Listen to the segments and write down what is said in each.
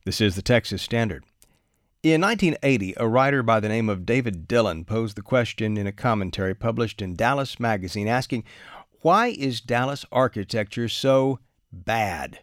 This is the Texas Standard. In 1980, a writer by the name of David Dillon posed the question in a commentary published in Dallas Magazine asking, why is Dallas architecture so bad?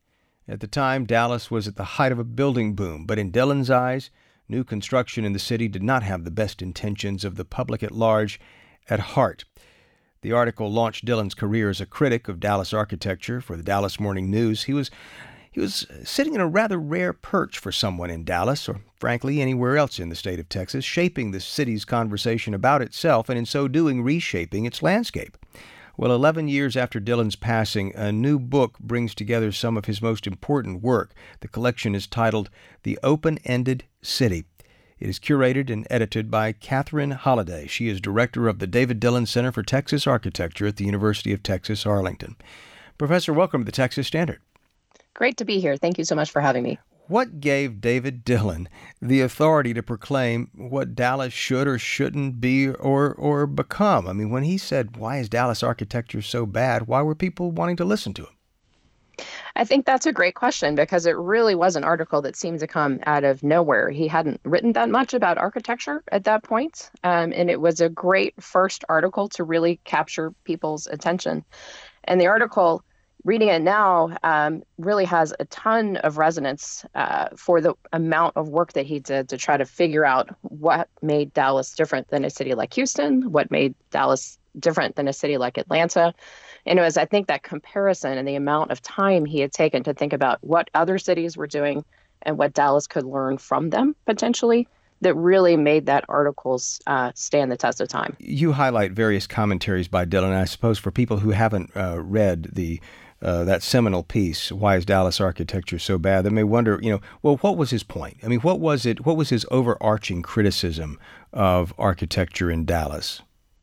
At the time, Dallas was at the height of a building boom, but in Dillon's eyes, new construction in the city did not have the best intentions of the public at large at heart. The article launched Dillon's career as a critic of Dallas architecture for the Dallas Morning News. He was sitting in a rather rare perch for someone in Dallas, or frankly anywhere else in the state of Texas, shaping the city's conversation about itself and in so doing reshaping its landscape. Well, 11 years after Dillon's passing, a new book brings together some of his most important work. The collection is titled The Open-Ended City. It is curated and edited by Catherine Holliday. She is director of the David Dillon Center for Texas Architecture at the University of Texas, Arlington. Professor, welcome to the Texas Standard. Great to be here. Thank you so much for having me. What gave David Dillon the authority to proclaim what Dallas should or shouldn't be or become? I mean, when he said, why is Dallas architecture so bad, why were people wanting to listen to him? I think that's a great question because it really was an article that seemed to come out of nowhere. He hadn't written that much about architecture at that point, and it was a great first article to really capture people's attention. And the article, reading it now, really has a ton of resonance for the amount of work that he did to try to figure out what made Dallas different than a city like Houston, what made Dallas different than a city like Atlanta. And it was, I think, that comparison and the amount of time he had taken to think about what other cities were doing and what Dallas could learn from them potentially that really made that article stand the test of time. You highlight various commentaries by Dillon. I suppose for people who haven't read that seminal piece, Why is Dallas Architecture So Bad? They may wonder, well, what was his point? I mean, what was his overarching criticism of architecture in Dallas?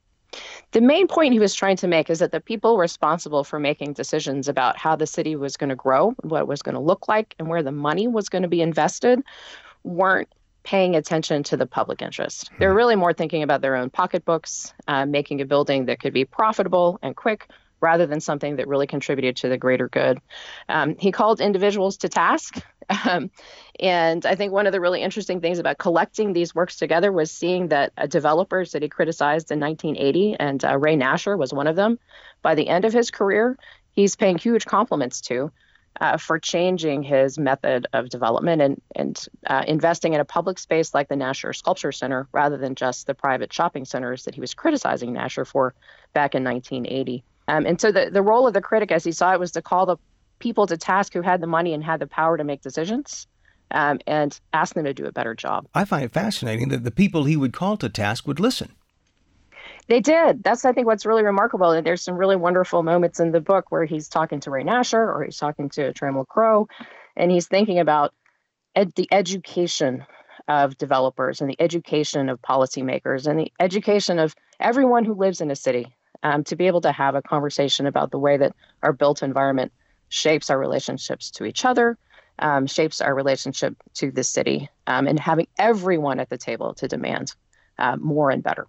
The main point he was trying to make is that the people responsible for making decisions about how the city was going to grow, what it was going to look like, and where the money was going to be invested weren't paying attention to the public interest. They were really more thinking about their own pocketbooks, making a building that could be profitable and quick, rather than something that really contributed to the greater good. He called individuals to task. And I think one of the really interesting things about collecting these works together was seeing that developers that he criticized in 1980, and Ray Nasher was one of them, by the end of his career, he's paying huge compliments to for changing his method of development and investing in a public space like the Nasher Sculpture Center rather than just the private shopping centers that he was criticizing Nasher for back in 1980. And so the role of the critic, as he saw it, was to call the people to task who had the money and had the power to make decisions and ask them to do a better job. I find it fascinating that the people he would call to task would listen. They did. That's, I think, what's really remarkable. And there's some really wonderful moments in the book where he's talking to Ray Nasher or he's talking to Trammell Crow, and he's thinking about the education of developers and the education of policymakers and the education of everyone who lives in a city to be able to have a conversation about the way that our built environment shapes our relationships to each other, shapes our relationship to the city, and having everyone at the table to demand more and better.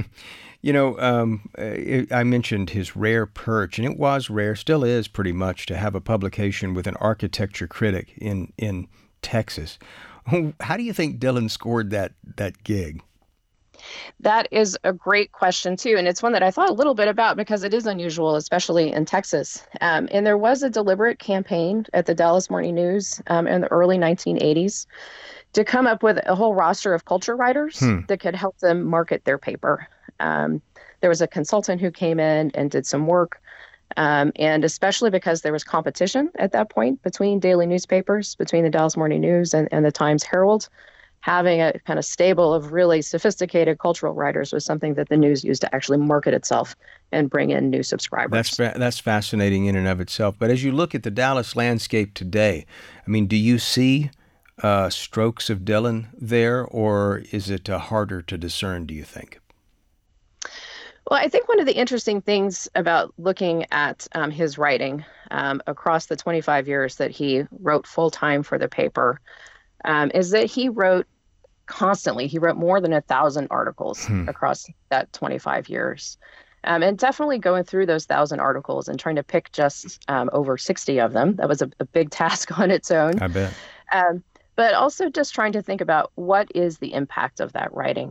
I mentioned his rare perch, and it was rare, still is pretty much, to have a publication with an architecture critic in Texas. How do you think Dillon scored that gig? That is a great question, too. And it's one that I thought a little bit about because it is unusual, especially in Texas. And there was a deliberate campaign at the Dallas Morning News in the early 1980s to come up with a whole roster of culture writers that could help them market their paper. There was a consultant who came in and did some work. And especially because there was competition at that point between daily newspapers, between the Dallas Morning News and the Times Herald, having a kind of stable of really sophisticated cultural writers was something that the news used to actually market itself and bring in new subscribers. That's fascinating in and of itself. But as you look at the Dallas landscape today, I mean, do you see strokes of Dillon there, or is it harder to discern, do you think? Well, I think one of the interesting things about looking at his writing across the 25 years that he wrote full-time for the paper is that he wrote constantly. He wrote more than 1,000 articles across that 25 years. And definitely going through those 1,000 articles and trying to pick just over 60 of them. That was a big task on its own. I bet. but also just trying to think about what is the impact of that writing.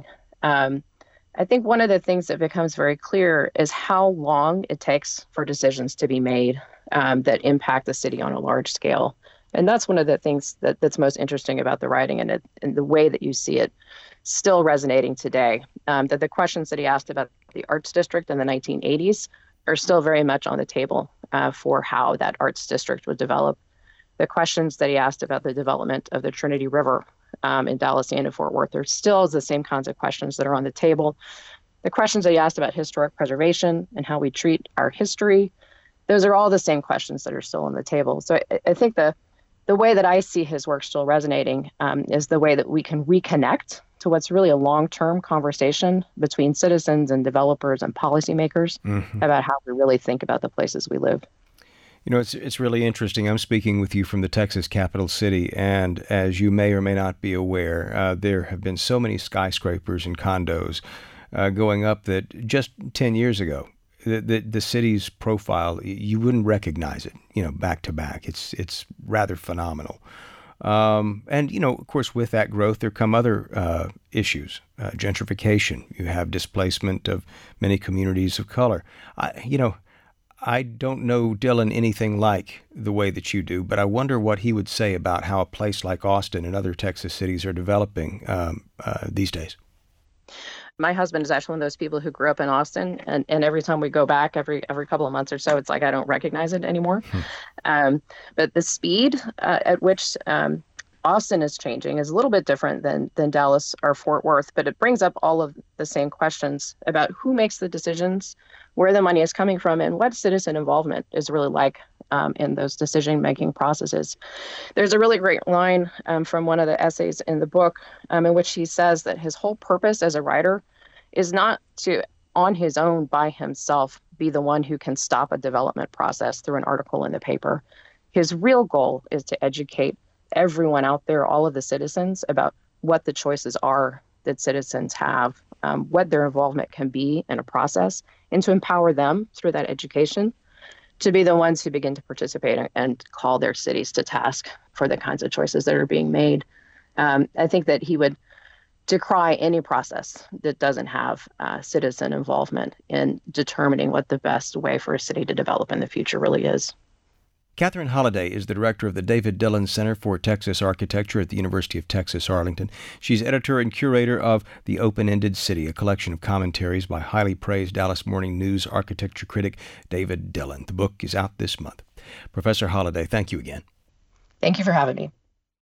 I think one of the things that becomes very clear is how long it takes for decisions to be made that impact the city on a large scale. And that's one of the things that's most interesting about the writing and the way that you see it still resonating today. That the questions that he asked about the arts district in the 1980s are still very much on the table for how that arts district would develop. The questions that he asked about the development of the Trinity River in Dallas and in Fort Worth are still the same kinds of questions that are on the table. The questions that he asked about historic preservation and how we treat our history, those are all the same questions that are still on the table. So I think the way that I see his work still resonating is the way that we can reconnect to what's really a long-term conversation between citizens and developers and policymakers about how we really think about the places we live. You know, it's really interesting. I'm speaking with you from the Texas capital city, and as you may or may not be aware, there have been so many skyscrapers and condos going up that just 10 years ago, the city's profile, you wouldn't recognize it, back to back. It's rather phenomenal. And, of course, with that growth, there come other issues, gentrification. You have displacement of many communities of color. I don't know Dylan anything like the way that you do, but I wonder what he would say about how a place like Austin and other Texas cities are developing these days. My husband is actually one of those people who grew up in Austin, and every time we go back, every couple of months or so, it's like I don't recognize it anymore. But the speed at which Austin is changing is a little bit different than Dallas or Fort Worth, but it brings up all of the same questions about who makes the decisions, where the money is coming from, and what citizen involvement is really like in those decision-making processes. There's a really great line from one of the essays in the book in which he says that his whole purpose as a writer is not to, on his own, by himself, be the one who can stop a development process through an article in the paper. His real goal is to educate everyone out there, all of the citizens, about what the choices are that citizens have, what their involvement can be in a process, and to empower them through that education to be the ones who begin to participate and call their cities to task for the kinds of choices that are being made. I think that he would decry any process that doesn't have citizen involvement in determining what the best way for a city to develop in the future really is. Catherine Holliday is the director of the David Dillon Center for Texas Architecture at the University of Texas, Arlington. She's editor and curator of The Open-Ended City, a collection of commentaries by highly praised Dallas Morning News architecture critic David Dillon. The book is out this month. Professor Holliday, thank you again. Thank you for having me.